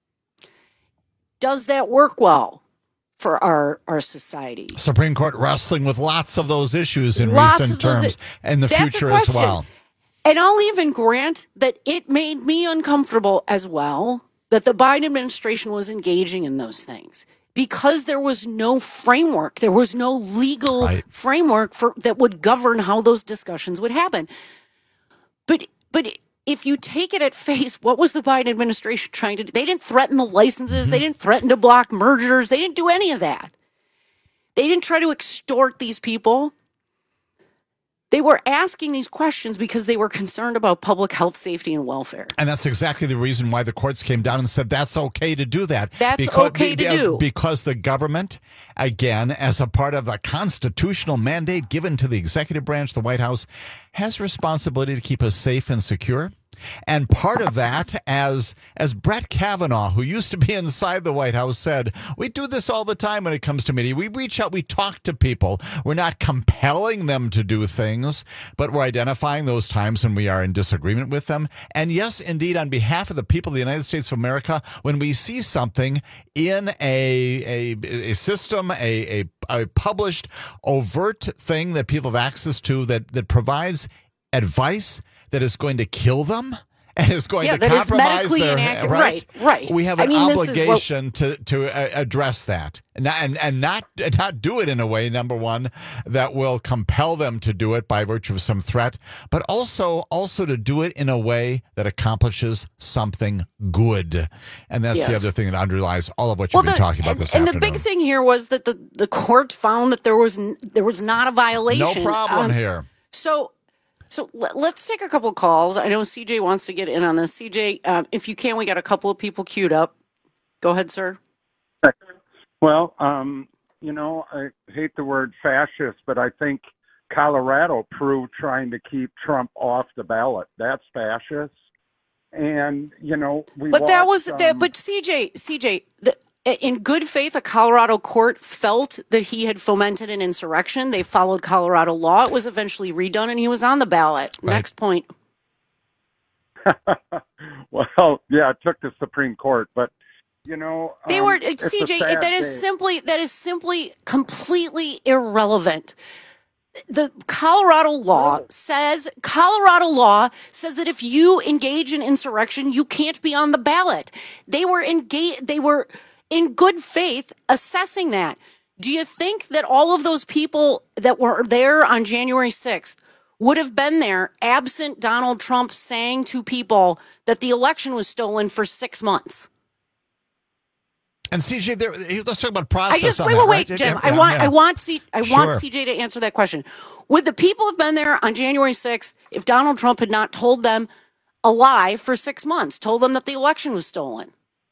Does that work well for our, our society? Supreme Court wrestling with lots of those issues in lots recent terms and the That's future as well. And I'll even grant that it made me uncomfortable as well that the Biden administration was engaging in those things because there was no framework. There was no legal right. framework for that would govern how those discussions would happen. But but if you take it at face, what was the Biden administration trying to do? They didn't threaten the licenses. Mm-hmm. They didn't threaten to block mergers. They didn't do any of that. They didn't try to extort these people. They were asking these questions because they were concerned about public health, safety, and welfare. And that's exactly the reason why the courts came down and said that's okay to do that. That's because, okay to be, do. Because the government, again, as a part of the constitutional mandate given to the executive branch, the White House, has responsibility to keep us safe and secure. And part of that, as as Brett Kavanaugh, who used to be inside the White House, said, we do this all the time when it comes to media. We reach out, we talk to people. We're not compelling them to do things, but we're identifying those times when we are in disagreement with them. And yes, indeed, on behalf of the people of the United States of America, when we see something in a a, a system, a, a, a published, overt thing that people have access to that, that provides advice that is going to kill them and is going yeah, to that is compromise medically their inaccurate. right. Right, right. We have I an mean, this is obligation what- to to uh, address that, and not, and and not not do it in a way. Number one, that will compel them to do it by virtue of some threat, but also also to do it in a way that accomplishes something good, and that's Yes. the other thing that underlies all of what Well, you've been the- talking about and, this and afternoon. the big thing here was that the, the court found that there was n- there was not a violation. No problem Um, here. So, so let, let's take a couple calls. I know C J wants to get in on this. C J, um, if you can, we got a couple of people queued up. Go ahead, sir. Well, um, you know, I hate the word fascist, but I think Colorado proved trying to keep Trump off the ballot. That's fascist. And, you know, we But that was watched, that. um, But C J, C J, the, in good faith, a Colorado court felt that he had fomented an insurrection. They followed Colorado law. It was eventually redone, and he was on the ballot. Next point. well, yeah, it took the Supreme Court, but, you know, They um, were it's a C J. sad That is day. simply that is simply completely irrelevant. The Colorado law says Colorado law says that if you engage in insurrection, you can't be on the ballot. They were engaged. They were in good faith assessing that. Do you think that all of those people that were there on January sixth would have been there absent Donald Trump saying to people that the election was stolen for six months? And C J, there, let's talk about process. I just on wait, that, wait, right? wait, Jim. Yeah, I yeah, want, yeah. I want, C, I want Sure. C J to answer that question. Would the people have been there on January sixth if Donald Trump had not told them a lie for six months, told them that the election was stolen?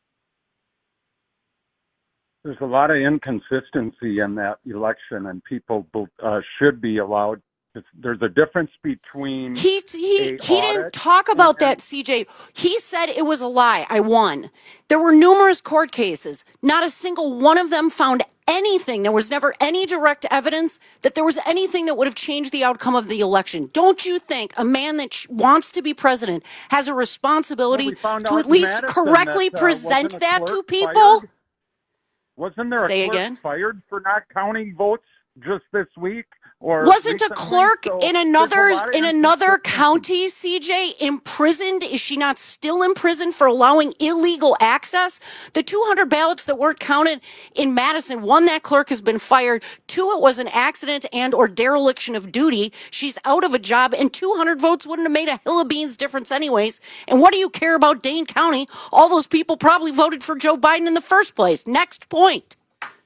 There's a lot of inconsistency in that election, and people uh, should be allowed. There's a difference between He he a he didn't audit talk about that, C J. He said it was a lie. I won. There were numerous court cases. Not a single one of them found anything. There was never any direct evidence that there was anything that would have changed the outcome of the election. Don't you think a man that sh- wants to be president has a responsibility Well, we found to out at in least Madison correctly that, uh, present wasn't a that to clerk people? fired? Wasn't there Say a clerk again? fired for not counting votes just this week? Or Wasn't a recently? clerk So in there's a another lot of in another inconsistency. county, C J, imprisoned? Is she not still in prison for allowing illegal access? The two hundred ballots that weren't counted in Madison, one, that clerk has been fired. Two, it was an accident and or dereliction of duty. She's out of a job, and two hundred votes wouldn't have made a hill of beans difference anyways. And what do you care about Dane County? All those people probably voted for Joe Biden in the first place. Next point.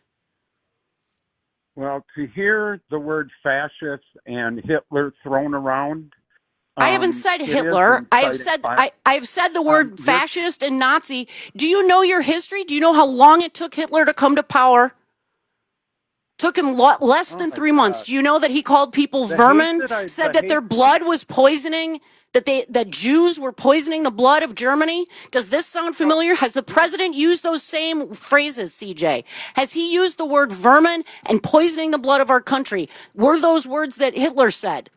Well, to hear the word fascist and Hitler thrown around. I haven't um, said it is Hitler. I have inciting said violence. I, I have said the word Um, you're- fascist and Nazi. Do you know your history? Do you know how long it took Hitler to come to power? Took him lo- less than three months. Do you know that he called people The vermin? hate that I- said the that their hate- blood was poisoning. That they that Jews were poisoning the blood of Germany. Does this sound familiar? Has the president used those same phrases, C J? Has he used the word vermin and poisoning the blood of our country? Were those words that Hitler said?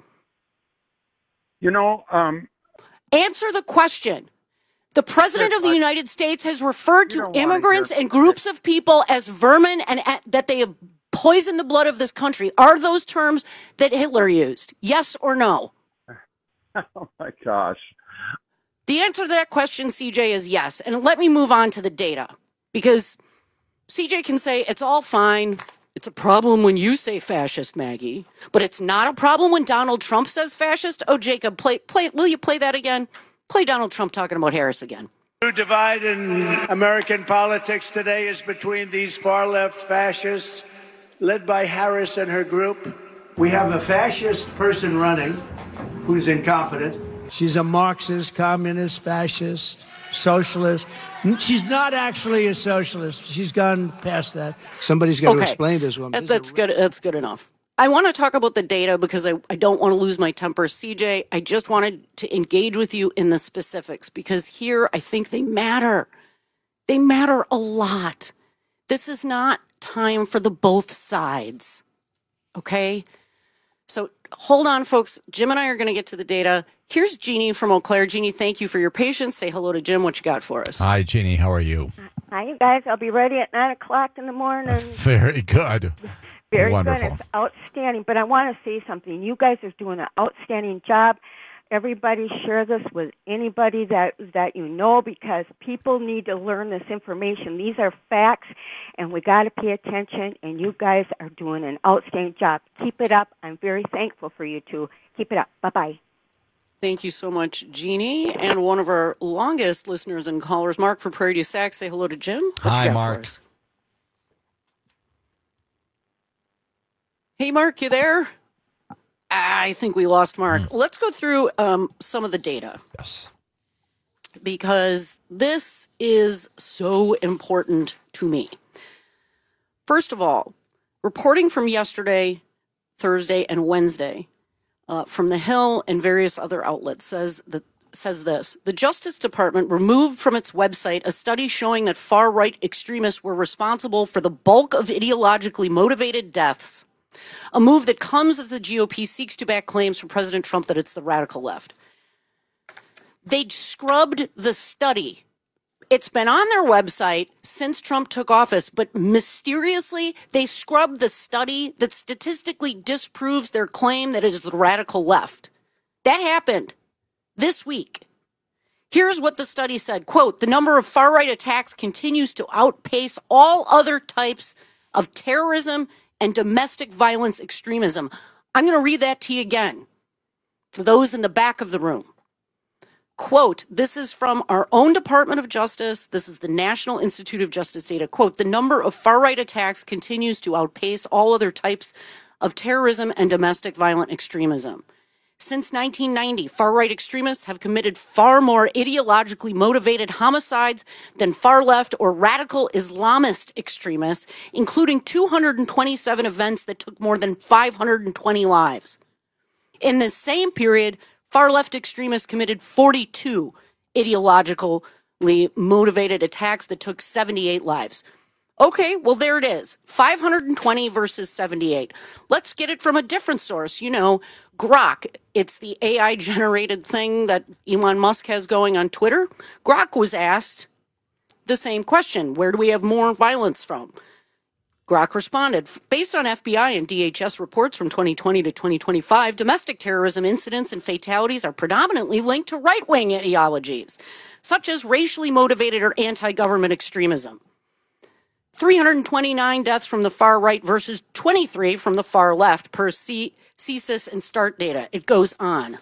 You know, um, Answer the question. The president of the United States has referred to immigrants and groups of people as vermin and uh, that they have poisoned the blood of this country. Are those terms that Hitler used? Yes or no? oh my gosh. The answer to that question, C J, is yes. And let me move on to the data because C J can say it's all fine. It's a problem when you say fascist, Maggie, but it's not a problem when Donald Trump says fascist. Oh, Jacob, play, play. Will you play that again? Play Donald Trump talking about Harris again. The divide in American politics today is between these far-left fascists led by Harris and her group. We have a fascist person running who's incompetent. She's a Marxist, communist, fascist, socialist. She's not actually a socialist. She's gone past that. Somebody's got to Okay. explain this one. That- that's good. That's good enough. I want to talk about the data because I, I don't want to lose my temper. C J, I just wanted to engage with you in the specifics because here I think they matter. They matter a lot. This is not time for the both sides. Okay? So hold on, folks. Jim and I are going to get to the data. Here's Jeannie from Eau Claire. Jeannie, thank you for your patience. Say hello to Jim. What you got for us? Hi, Jeannie. How are you? Hi, you guys. I'll be ready at nine o'clock in the morning. Very good. Very Wonderful. good. It's outstanding. But I want to say something. You guys are doing an outstanding job. everybody share this with anybody that that you know, because people need to learn this information. These are facts, and we got to pay attention, and you guys are doing an outstanding job. Keep it up. I'm very thankful for you two. Keep it up. Bye-bye. Thank you so much, Jeannie. And one of our longest listeners and callers, Mark from Prairie du Sac. Say hello to Jim. What Hi, you got Mark. for us? Hey, Mark, you there? I think we lost Mark. Mm. Let's go through um, some of the data. Yes. Because this is so important to me. First of all, reporting from yesterday, Thursday, and Wednesday uh, from The Hill and various other outlets says that says this. The Justice Department removed from its website a study showing that far-right extremists were responsible for the bulk of ideologically motivated deaths, a move that comes as the G O P seeks to back claims from President Trump that it's the radical left. They scrubbed the study. It's been on their website since Trump took office, but mysteriously, they scrubbed the study that statistically disproves their claim that it is the radical left. That happened this week. Here's what the study said, quote, the number of far-right attacks continues to outpace all other types of terrorism and domestic violence extremism. I'm going to read that to you again for those in the back of the room. Quote, this is from our own Department of Justice. This is the National Institute of Justice data. Quote, the number of far-right attacks continues to outpace all other types of terrorism and domestic violent extremism. Since nineteen ninety, far-right extremists have committed far more ideologically motivated homicides than far-left or radical Islamist extremists, including two hundred twenty-seven events that took more than five hundred twenty lives. In the same period, far-left extremists committed forty-two ideologically motivated attacks that took seventy-eight lives. Okay, well, there it is. five hundred twenty versus seventy-eight. Let's get it from a different source. You know, Grok. It's the A I-generated thing that Elon Musk has going on Twitter. Grok was asked the same question. Where do we have more violence from? Grok responded, based on F B I and D H S reports from twenty twenty to twenty twenty-five, domestic terrorism incidents and fatalities are predominantly linked to right-wing ideologies, such as racially motivated or anti-government extremism. three hundred twenty-nine deaths from the far right versus twenty-three from the far left per C- CSIS and START data. It goes on.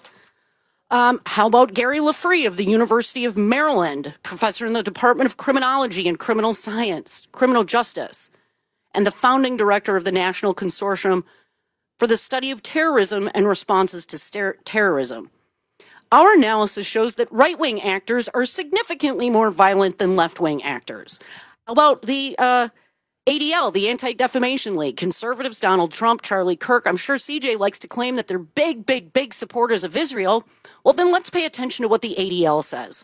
Um, how about Gary LaFree of the University of Maryland, professor in the Department of Criminology and Criminal Science, Criminal Justice, and the founding director of the National Consortium for the Study of Terrorism and Responses to Ster- Terrorism. Our analysis shows that right-wing actors are significantly more violent than left-wing actors. How about the uh, A D L, the Anti-Defamation League, conservatives, Donald Trump, Charlie Kirk? I'm sure C J likes to claim that they're big, big, big supporters of Israel. Well, then let's pay attention to what the A D L says.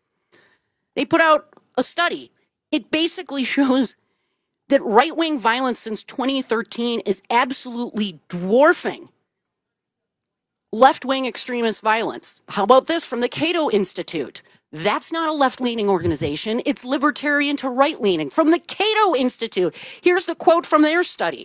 They put out a study. It basically shows that right-wing violence since twenty thirteen is absolutely dwarfing left-wing extremist violence. How about this from the Cato Institute? That's not a left-leaning organization. It's libertarian to right-leaning. From the Cato Institute, here's the quote from their study.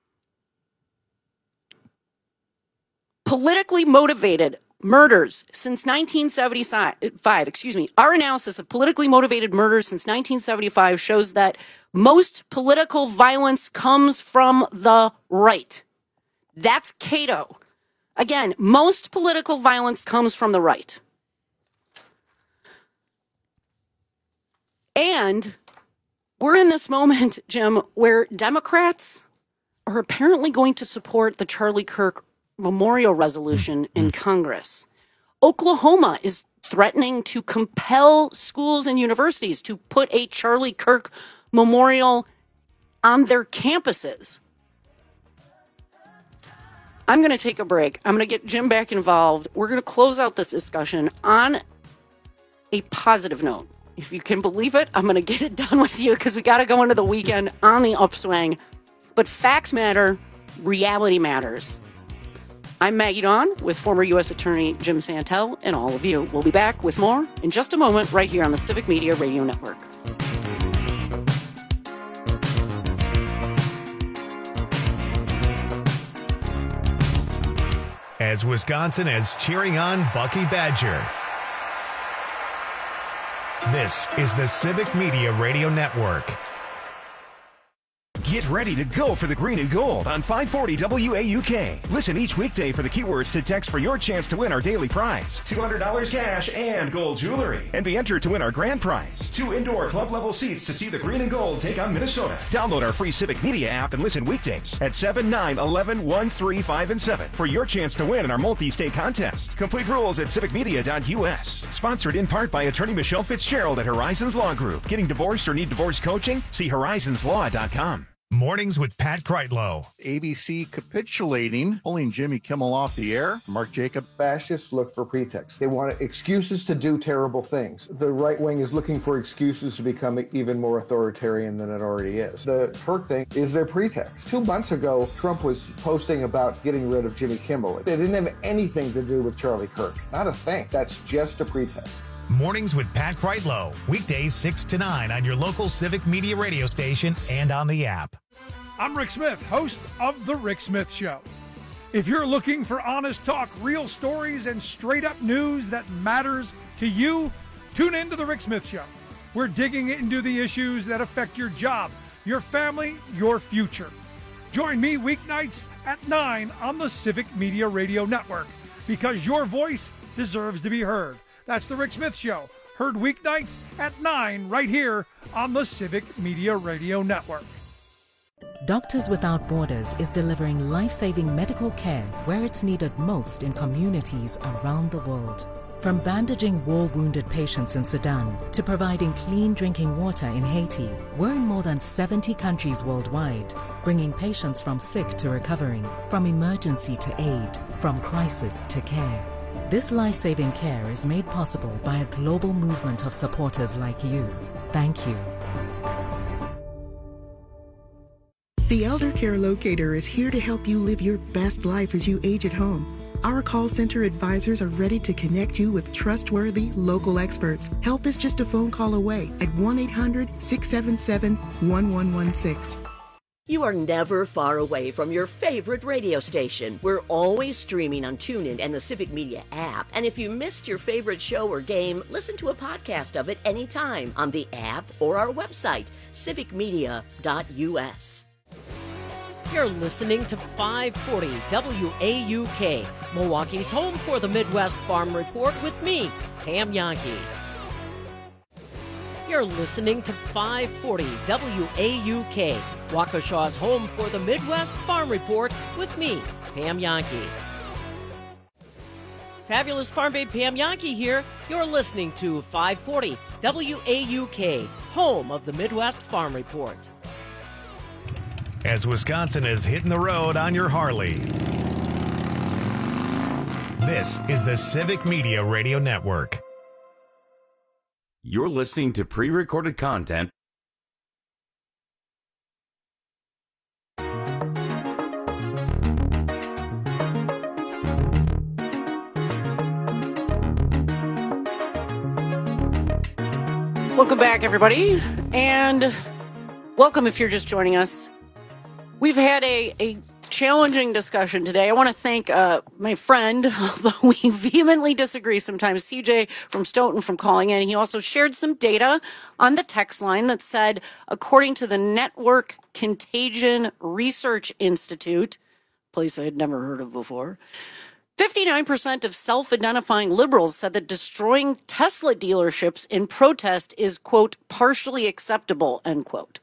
Politically motivated murders since nineteen seventy-five, excuse me, our analysis of politically motivated murders since nineteen seventy-five shows that most political violence comes from the right. That's Cato. Again, most political violence comes from the right. And we're in this moment, Jim, where Democrats are apparently going to support the Charlie Kirk memorial resolution in Congress. Oklahoma is threatening to compel schools and universities to put a Charlie Kirk memorial on their campuses. I'm going to take a break. I'm going to get Jim back involved. We're going to close out this discussion on a positive note. If you can believe it, I'm going to get it done with you because we got to go into the weekend on the upswing. But facts matter. Reality matters. I'm Maggie Dawn with former U S Attorney Jim Santel and all of you. We'll be back with more in just a moment right here on the Civic Media Radio Network. As as Wisconsin is cheering on Bucky Badger. This is the Civic Media Radio Network. Get ready to go for the green and gold on five forty W A U K. Listen each weekday for the keywords to text for your chance to win our daily prize, two hundred dollars cash and gold jewelry. And be entered to win our grand prize, two indoor club-level seats to see the green and gold take on Minnesota. Download our free Civic Media app and listen weekdays at seven, nine, eleven, one, three, five, and seven for your chance to win in our multi-state contest. Complete rules at civic media dot U S. Sponsored in part by attorney Michelle Fitzgerald at Horizons Law Group. Getting divorced or need divorce coaching? See horizons law dot com. Mornings with Pat Kreitlow. A B C capitulating, pulling Jimmy Kimmel off the air. Mark Jacob. Fascists look for pretexts. They want excuses to do terrible things. The right wing is looking for excuses to become even more authoritarian than it already is. The Kirk thing is their pretext. Two months ago, Trump was posting about getting rid of Jimmy Kimmel. It didn't have anything to do with Charlie Kirk. Not a thing. That's just a pretext. Mornings with Pat Kreitlow. Weekdays six to nine on your local Civic Media radio station and on the app. I'm Rick Smith, host of The Rick Smith Show. If you're looking for honest talk, real stories, and straight-up news that matters to you, tune in to The Rick Smith Show. We're digging into the issues that affect your job, your family, your future. Join me weeknights at nine on the Civic Media Radio Network, because your voice deserves to be heard. That's The Rick Smith Show, heard weeknights at nine right here on the Civic Media Radio Network. Doctors Without Borders is delivering life-saving medical care where it's needed most in communities around the world. From bandaging war-wounded patients in Sudan to providing clean drinking water in Haiti, we're in more than seventy countries worldwide, bringing patients from sick to recovering, from emergency to aid, from crisis to care. This life-saving care is made possible by a global movement of supporters like you. Thank you. The Elder Care Locator is here to help you live your best life as you age at home. Our call center advisors are ready to connect you with trustworthy local experts. Help is just a phone call away at one eight hundred, six seven seven, one one one six. You are never far away from your favorite radio station. We're always streaming on TuneIn and the Civic Media app. And if you missed your favorite show or game, listen to a podcast of it anytime on the app or our website, civic media dot U S. You're listening to five forty W A U K, Milwaukee's home for the Midwest Farm Report with me, Pam Yankee. You're listening to five forty W A U K, Waukesha's home for the Midwest Farm Report with me, Pam Yankee. Fabulous Farm Babe Pam Yankee here. You're listening to five forty W A U K, home of the Midwest Farm Report. As Wisconsin is hitting the road on your Harley. This is the Civic Media Radio Network. You're listening to pre-recorded content. Welcome back, everybody, and welcome if you're just joining us. We've had a, a challenging discussion today. I want to thank uh, my friend, although we vehemently disagree sometimes, C J from Stoughton, from calling in. He also shared some data on the text line that said, according to the Network Contagion Research Institute, a place I had never heard of before, fifty-nine percent of self-identifying liberals said that destroying Tesla dealerships in protest is, quote, partially acceptable, end quote.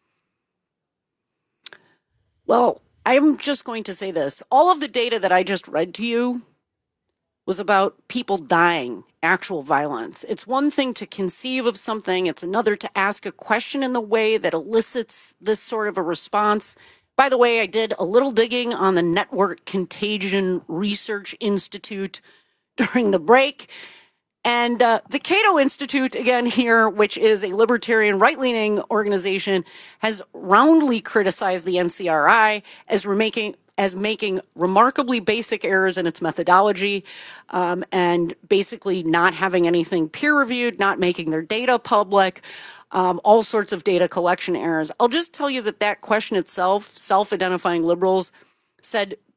Well, I'm just going to say this. All of the data that I just read to you was about people dying, actual violence. It's one thing to conceive of something. It's another to ask a question in the way that elicits this sort of a response. By the way, I did a little digging on the Network Contagion Research Institute during the break. And uh, the Cato Institute, again here, which is a libertarian right-leaning organization, has roundly criticized the N C R I as making as making remarkably basic errors in its methodology, um, and basically not having anything peer-reviewed, not making their data public, um, all sorts of data collection errors. I'll just tell you that that question itself, self-identifying liberals, said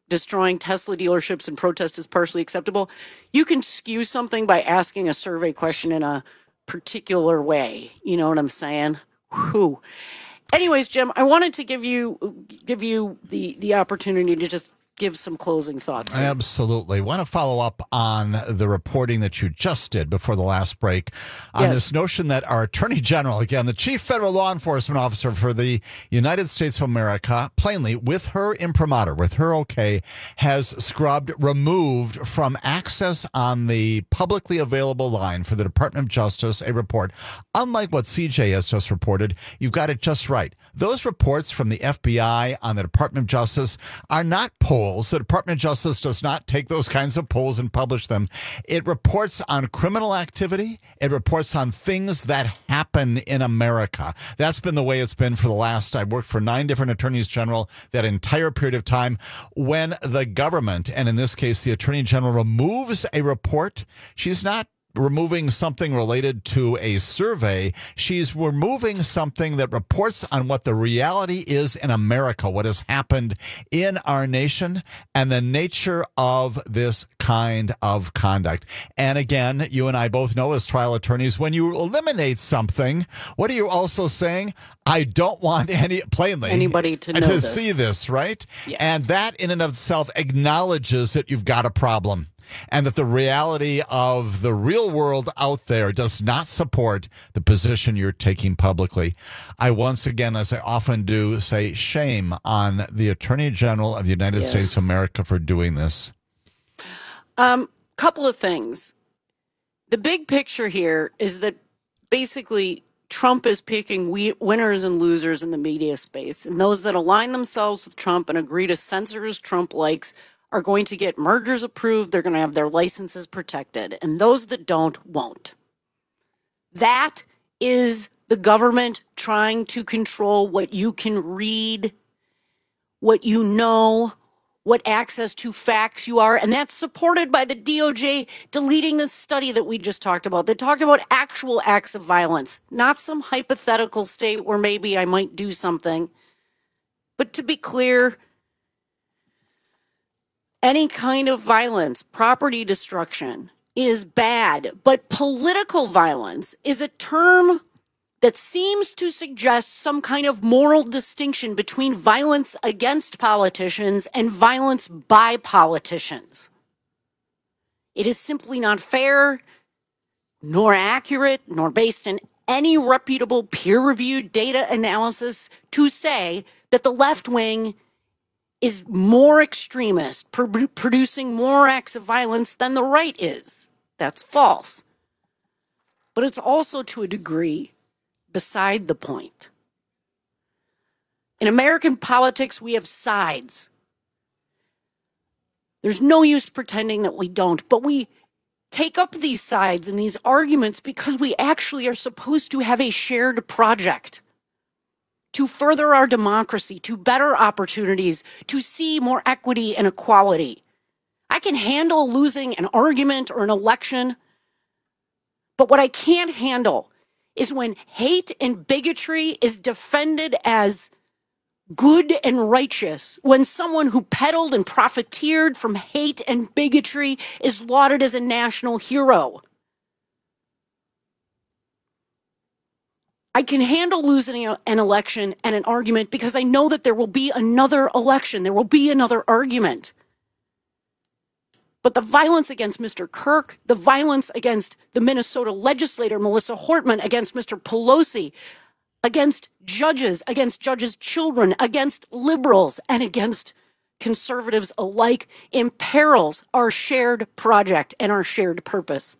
destroying Tesla dealerships and protest is partially acceptable. You can skew something by asking a survey question in a particular way. You know what I'm saying? Whew. Anyways, Jim, I wanted to give you give you the, the opportunity to just give some closing thoughts. Absolutely. Want to follow up on the reporting that you just did before the last break on Yes. this notion that our Attorney General, again, the Chief Federal Law Enforcement Officer for the United States of America, plainly, with her imprimatur, with her okay, has scrubbed, removed from access on the publicly available line for the Department of Justice a report. Unlike what C J has just reported, you've got it just right. Those reports from the F B I on the Department of Justice are not polls. The Department of Justice does not take those kinds of polls and publish them. It reports on criminal activity. It reports on things that happen in America. That's been the way it's been for the last, I worked for nine different attorneys general that entire period of time. When the government, and in this case, the Attorney General, removes a report, she's not removing something related to a survey. She's removing something that reports on what the reality is in America, what has happened in our nation, and the nature of this kind of conduct. And again, you and I both know as trial attorneys, when you eliminate something, what are you also saying? I don't want any, plainly, anybody to know to this. see this, right? Yeah. And that in and of itself acknowledges that you've got a problem, and that the reality of the real world out there does not support the position you're taking publicly. I once again, as I often do, say shame on the Attorney General of the United Yes. States of America for doing this. Um, couple of things. The big picture here is that basically Trump is picking we- winners and losers in the media space, and those that align themselves with Trump and agree to censor his Trump likes are going to get mergers approved. They're going to have their licenses protected, and those that don't won't. That is the government trying to control what you can read, what you know, what access to facts you are, and that's supported by the D O J deleting the study that we just talked about. They talked about actual acts of violence, not some hypothetical state where maybe I might do something. But to be clear, any kind of violence, property destruction, is bad. But political violence is a term that seems to suggest some kind of moral distinction between violence against politicians and violence by politicians. It is simply not fair, nor accurate, nor based in any reputable peer-reviewed data analysis to say that the left wing is more extremist, pro- producing more acts of violence than the right is. That's false. But it's also, to a degree, beside the point. In American politics, we have sides. There's no use pretending that we don't, but we take up these sides and these arguments because we actually are supposed to have a shared project to further our democracy, to better opportunities, to see more equity and equality. I can handle losing an argument or an election, but what I can't handle is when hate and bigotry is defended as good and righteous, when someone who peddled and profiteered from hate and bigotry is lauded as a national hero. I can handle losing an election and an argument because I know that there will be another election. There will be another argument. But the violence against Mister Kirk, the violence against the Minnesota legislator, Melissa Hortman, against Mister Pelosi, against judges, against judges' children, against liberals, and against conservatives alike imperils our shared project and our shared purpose.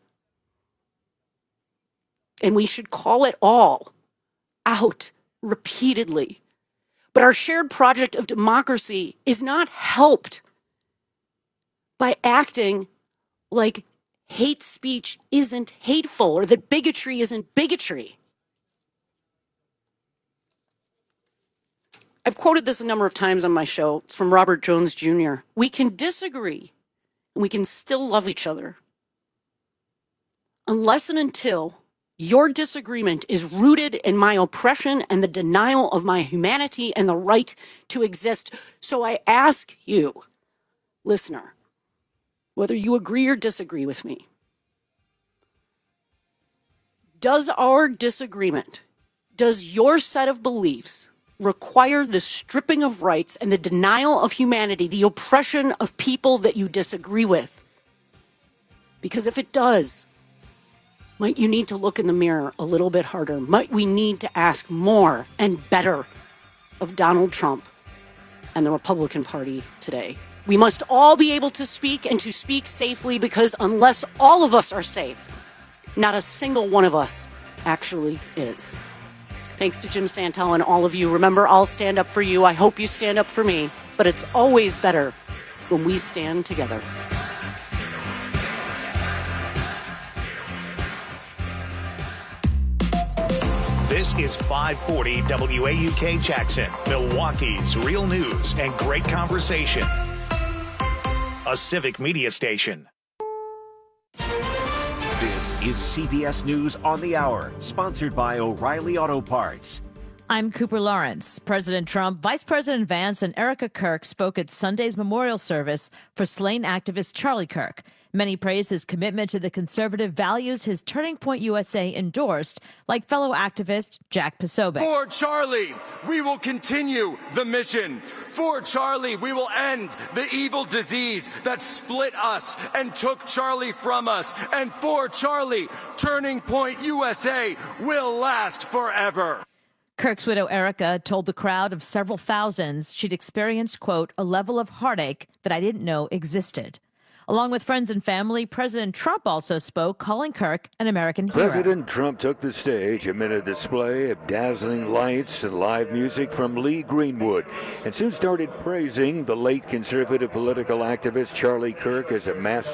And we should call it all out repeatedly. But our shared project of democracy is not helped by acting like hate speech isn't hateful or that bigotry isn't bigotry. I've quoted this a number of times on my show. It's from Robert Jones Junior We can disagree and we can still love each other unless and until your disagreement is rooted in my oppression and the denial of my humanity and the right to exist. So I ask you, listener, whether you agree or disagree with me, does our disagreement, does your set of beliefs require the stripping of rights and the denial of humanity, the oppression of people that you disagree with? Because if it does, might you need to look in the mirror a little bit harder? Might we need to ask more and better of Donald Trump and the Republican Party today? We must all be able to speak and to speak safely, because unless all of us are safe, not a single one of us actually is. Thanks to Jim Santel and all of you. Remember, I'll stand up for you. I hope you stand up for me. But it's always better when we stand together. This is five forty W A U K Jackson, Milwaukee's real news and great conversation. A civic media station. This is C B S News on the Hour, sponsored by O'Reilly Auto Parts. I'm Cooper Lawrence. President Trump, Vice President Vance, and Erica Kirk spoke at Sunday's memorial service for slain activist Charlie Kirk. Many praised his commitment to the conservative values his Turning Point U S A endorsed, like fellow activist Jack Posobiec. For Charlie, we will continue the mission. For Charlie, we will end the evil disease that split us and took Charlie from us. And for Charlie, Turning Point U S A will last forever. Kirk's widow, Erica, told the crowd of several thousands she'd experienced, quote, a level of heartache that I didn't know existed. Along with friends and family, President Trump also spoke, calling Kirk an American hero. President Trump took the stage amid a display of dazzling lights and live music from Lee Greenwood, and soon started praising the late conservative political activist Charlie Kirk as a master